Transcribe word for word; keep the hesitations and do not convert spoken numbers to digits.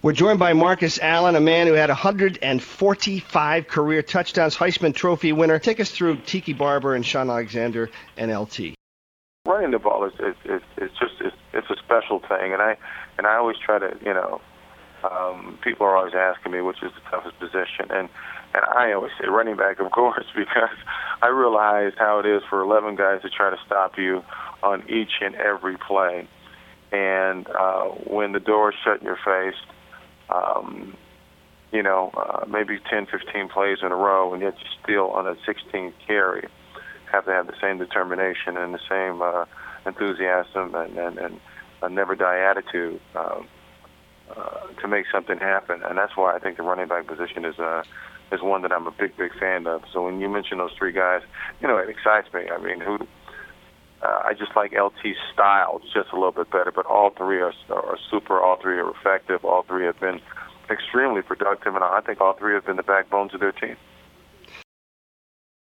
We're joined by Marcus Allen, a man who had one hundred forty-five career touchdowns, Heisman Trophy winner. Take us through Tiki Barber and Shaun Alexander and L T. Running the ball is is, is, is just it's, it's a special thing, and I and I always try to you know um, people are always asking me which is the toughest position, and and I always say running back, of course, because I realize how it is for eleven guys to try to stop you on each and every play, and uh, when the door is shut in your face, um, you know uh, maybe ten, fifteen plays in a row, and yet you still on a sixteenth carry have to have the same determination and the same uh, enthusiasm and, and, and a never-die attitude um, uh, to make something happen. And that's why I think the running back position is uh, is one that I'm a big, big fan of. So when you mention those three guys, you know, it excites me. I mean, who? Uh, I just like L T's style just a little bit better, but all three are, are super. All three are effective. All three have been extremely productive, and I think all three have been the backbones of their team.